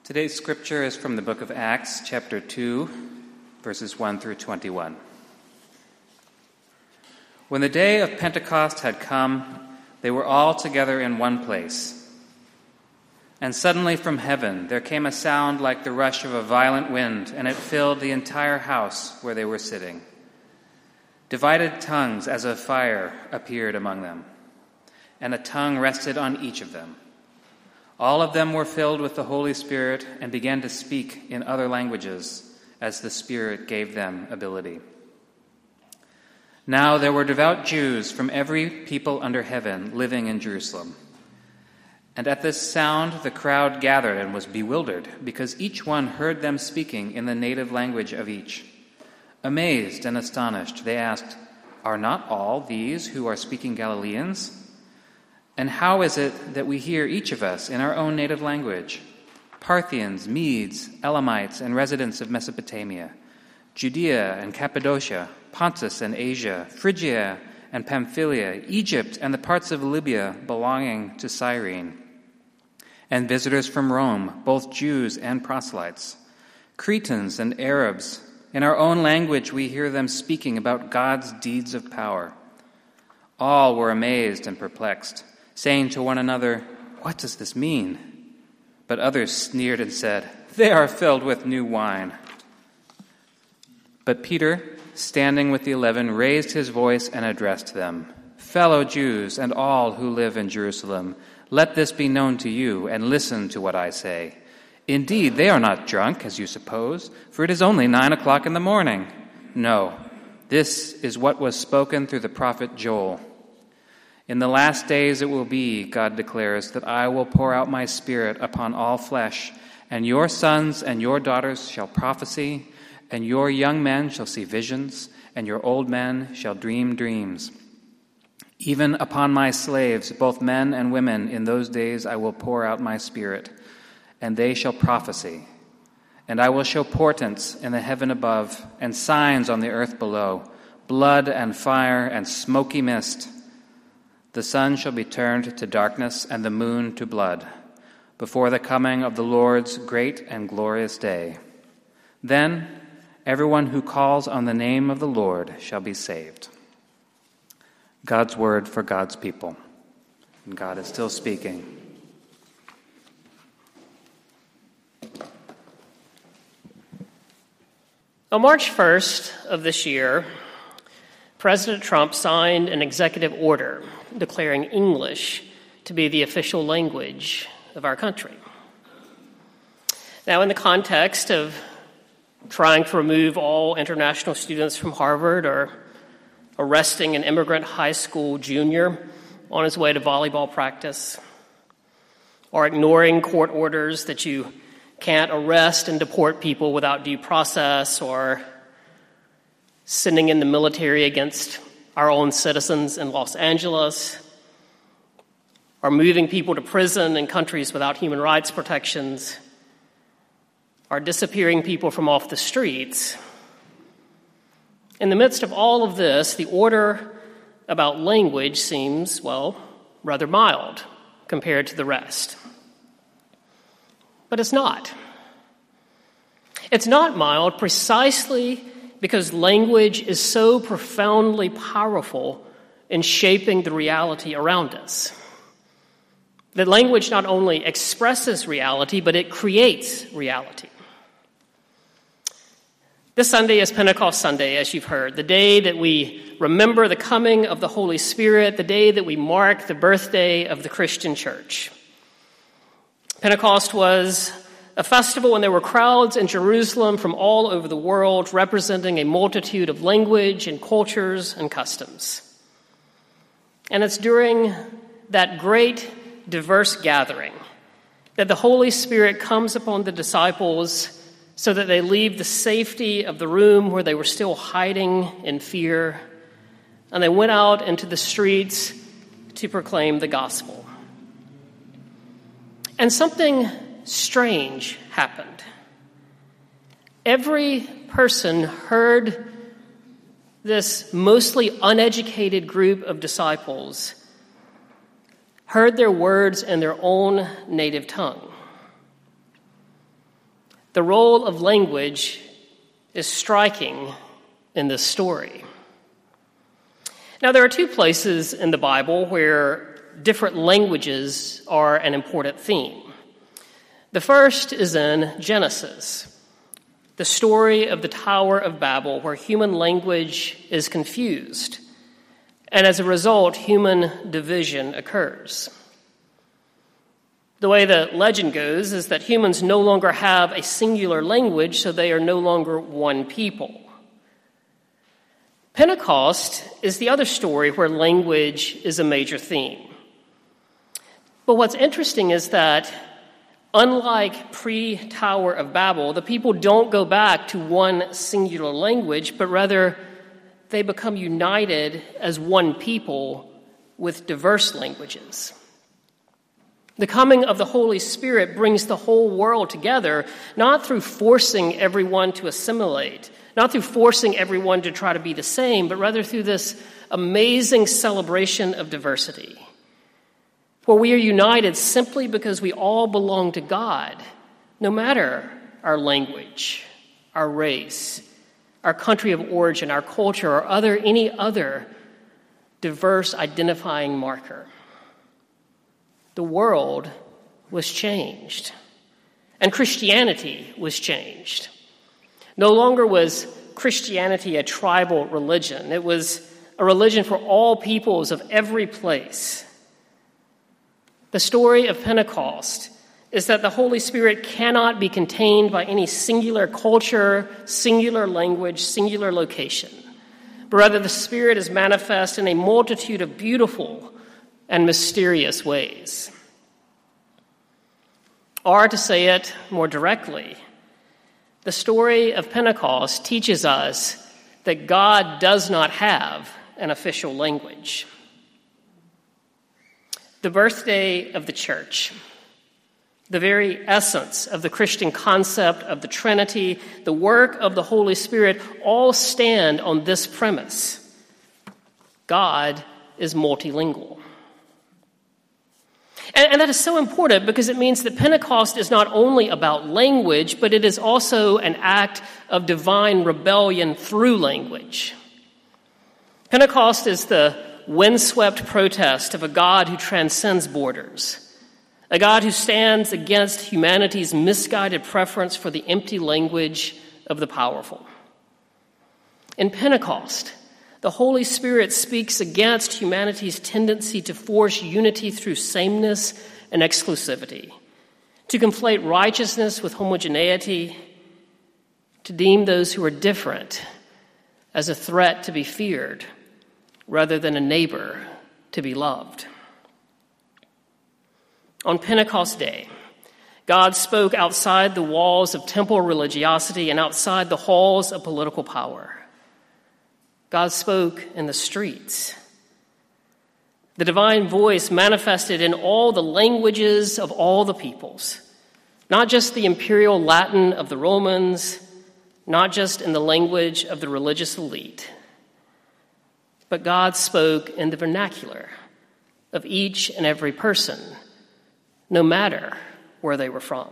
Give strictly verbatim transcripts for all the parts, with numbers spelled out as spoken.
Today's scripture is from the book of Acts, chapter two, verses one through twenty-one. When the day of Pentecost had come, they were all together in one place. And suddenly from heaven there came a sound like the rush of a violent wind, and it filled the entire house where they were sitting. Divided tongues as of fire appeared among them, and a tongue rested on each of them. All of them were filled with the Holy Spirit and began to speak in other languages as the Spirit gave them ability. Now there were devout Jews from every people under heaven living in Jerusalem. And at this sound the crowd gathered and was bewildered, because each one heard them speaking in the native language of each. Amazed and astonished, they asked, "Are not all these who are speaking Galileans? And how is it that we hear each of us in our own native language? Parthians, Medes, Elamites, and residents of Mesopotamia, Judea and Cappadocia, Pontus and Asia, Phrygia and Pamphylia, Egypt and the parts of Libya belonging to Cyrene, and visitors from Rome, both Jews and proselytes, Cretans and Arabs. In our own language we hear them speaking about God's deeds of power." All were amazed and perplexed, saying to one another, "What does this mean?" But others sneered and said, "They are filled with new wine." But Peter, standing with the eleven, raised his voice and addressed them, "Fellow Jews and all who live in Jerusalem, let this be known to you, and listen to what I say. Indeed, they are not drunk, as you suppose, for it is only nine o'clock in the morning. No, this is what was spoken through the prophet Joel. In the last days it will be, God declares, that I will pour out my Spirit upon all flesh, and your sons and your daughters shall prophesy, and your young men shall see visions, and your old men shall dream dreams. Even upon my slaves, both men and women, in those days I will pour out my Spirit, and they shall prophesy. And I will show portents in the heaven above, and signs on the earth below, blood and fire and smoky mist. The sun shall be turned to darkness and the moon to blood, before the coming of the Lord's great and glorious day. Then everyone who calls on the name of the Lord shall be saved." God's word for God's people. And God is still speaking. On March first of this year, President Trump signed an executive order declaring English to be the official language of our country. Now, in the context of trying to remove all international students from Harvard, or arresting an immigrant high school junior on his way to volleyball practice, or ignoring court orders that you can't arrest and deport people without due process, or sending in the military against our own citizens in Los Angeles, or moving people to prison in countries without human rights protections, or disappearing people from off the streets. In the midst of all of this, the order about language seems, well, rather mild compared to the rest. But it's not. It's not mild precisely because language is so profoundly powerful in shaping the reality around us. That language not only expresses reality, but it creates reality. This Sunday is Pentecost Sunday, as you've heard, the day that we remember the coming of the Holy Spirit, the day that we mark the birthday of the Christian church. Pentecost was a festival when there were crowds in Jerusalem from all over the world, representing a multitude of language and cultures and customs. And it's during that great, diverse gathering that the Holy Spirit comes upon the disciples so that they leave the safety of the room where they were still hiding in fear, and they went out into the streets to proclaim the gospel. And something strange happened. Every person heard this mostly uneducated group of disciples heard their words in their own native tongue. The role of language is striking in this story. Now, there are two places in the Bible where different languages are an important theme. The first is in Genesis, the story of the Tower of Babel, where human language is confused, and as a result, human division occurs. The way the legend goes is that humans no longer have a singular language, so they are no longer one people. Pentecost is the other story where language is a major theme. But what's interesting is that, unlike pre-Tower of Babel, the people don't go back to one singular language, but rather they become united as one people with diverse languages. The coming of the Holy Spirit brings the whole world together, not through forcing everyone to assimilate, not through forcing everyone to try to be the same, but rather through this amazing celebration of diversity, where we are united simply because we all belong to God, no matter our language, our race, our country of origin, our culture, or other any other diverse identifying marker. The world was changed, and Christianity was changed. No longer was Christianity a tribal religion. It was a religion for all peoples of every place. The story of Pentecost is that the Holy Spirit cannot be contained by any singular culture, singular language, singular location, but rather the Spirit is manifest in a multitude of beautiful and mysterious ways. Or, to say it more directly, the story of Pentecost teaches us that God does not have an official language. The birthday of the church, the very essence of the Christian concept of the Trinity, the work of the Holy Spirit, all stand on this premise: God is multilingual. And, and that is so important because it means that Pentecost is not only about language, but it is also an act of divine rebellion through language. Pentecost is the windswept protest of a God who transcends borders, a God who stands against humanity's misguided preference for the empty language of the powerful. In Pentecost, the Holy Spirit speaks against humanity's tendency to force unity through sameness and exclusivity, to conflate righteousness with homogeneity, to deem those who are different as a threat to be feared rather than a neighbor to be loved. On Pentecost Day, God spoke outside the walls of temple religiosity and outside the halls of political power. God spoke in the streets. The divine voice manifested in all the languages of all the peoples, not just the imperial Latin of the Romans, not just in the language of the religious elite, but God spoke in the vernacular of each and every person, no matter where they were from.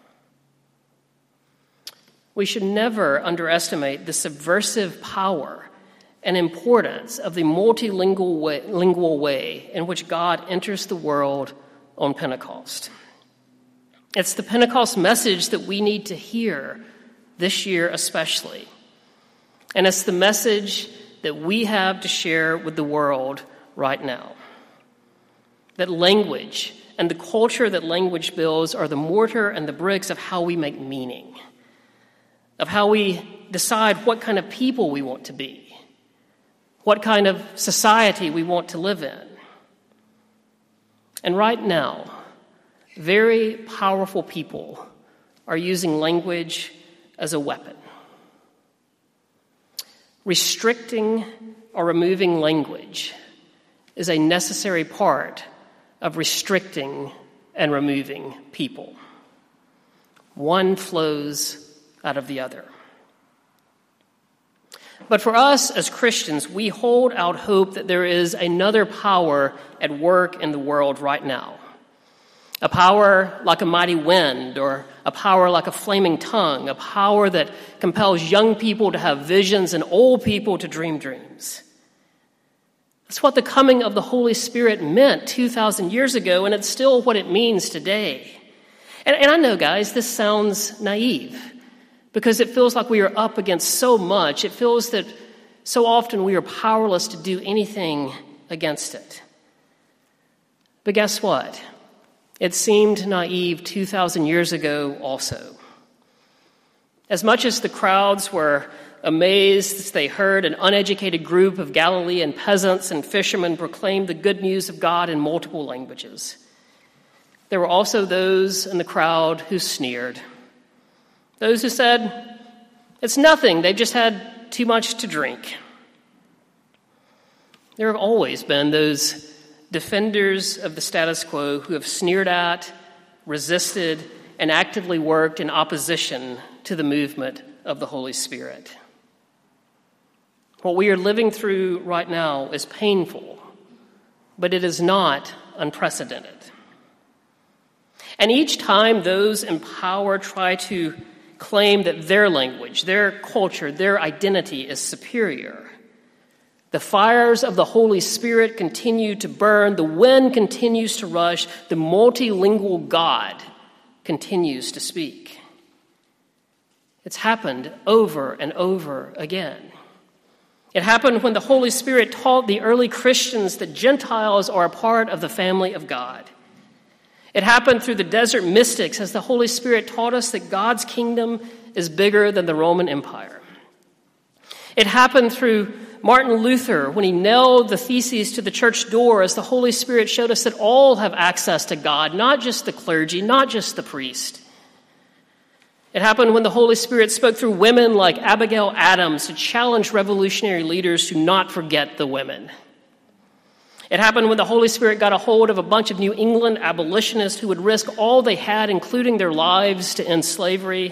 We should never underestimate the subversive power and importance of the multilingual way, lingual way in which God enters the world on Pentecost. It's the Pentecost message that we need to hear this year especially. And it's the message that we have to share with the world right now. That language and the culture that language builds are the mortar and the bricks of how we make meaning, of how we decide what kind of people we want to be, what kind of society we want to live in. And right now, very powerful people are using language as a weapon. Restricting or removing language is a necessary part of restricting and removing people. One flows out of the other. But for us as Christians, we hold out hope that there is another power at work in the world right now. A power like a mighty wind, or a power like a flaming tongue, a power that compels young people to have visions and old people to dream dreams. That's what the coming of the Holy Spirit meant two thousand years ago, and it's still what it means today. And, and I know, guys, this sounds naive, because it feels like we are up against so much. It feels that so often we are powerless to do anything against it. But guess what? It seemed naive two thousand years ago also. As much as the crowds were amazed as they heard an uneducated group of Galilean peasants and fishermen proclaim the good news of God in multiple languages, there were also those in the crowd who sneered. Those who said, it's nothing, they've just had too much to drink. There have always been those defenders of the status quo who have sneered at, resisted, and actively worked in opposition to the movement of the Holy Spirit. What we are living through right now is painful, but it is not unprecedented. And each time those in power try to claim that their language, their culture, their identity is superior, the fires of the Holy Spirit continue to burn, the wind continues to rush, the multilingual God continues to speak. It's happened over and over again. It happened when the Holy Spirit taught the early Christians that Gentiles are a part of the family of God. It happened through the desert mystics as the Holy Spirit taught us that God's kingdom is bigger than the Roman Empire. It happened through Martin Luther when he nailed the theses to the church door as the Holy Spirit showed us that all have access to God, not just the clergy, not just the priest. It happened when the Holy Spirit spoke through women like Abigail Adams to challenge revolutionary leaders to not forget the women. It happened when the Holy Spirit got a hold of a bunch of New England abolitionists who would risk all they had, including their lives, to end slavery.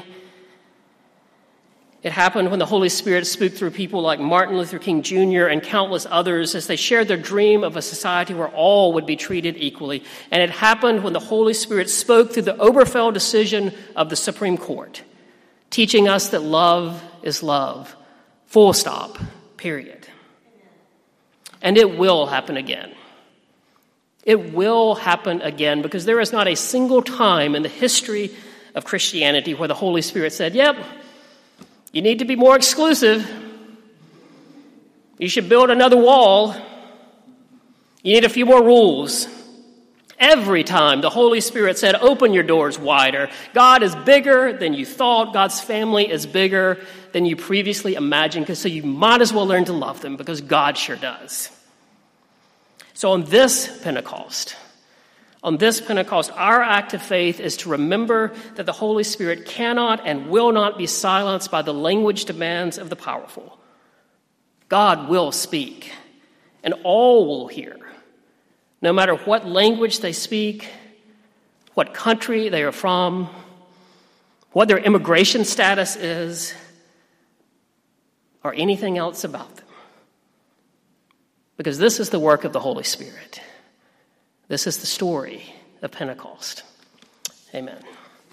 It happened when the Holy Spirit spoke through people like Martin Luther King Junior and countless others as they shared their dream of a society where all would be treated equally. And it happened when the Holy Spirit spoke through the Obergefell decision of the Supreme Court, teaching us that love is love, full stop, period. And it will happen again. It will happen again because there is not a single time in the history of Christianity where the Holy Spirit said, yep, you need to be more exclusive. You should build another wall. You need a few more rules. Every time the Holy Spirit said, open your doors wider. God is bigger than you thought. God's family is bigger than you previously imagined, so you might as well learn to love them because God sure does. So on this Pentecost, On this Pentecost, our act of faith is to remember that the Holy Spirit cannot and will not be silenced by the language demands of the powerful. God will speak, and all will hear, no matter what language they speak, what country they are from, what their immigration status is, or anything else about them. Because this is the work of the Holy Spirit. This is the story of Pentecost. Amen.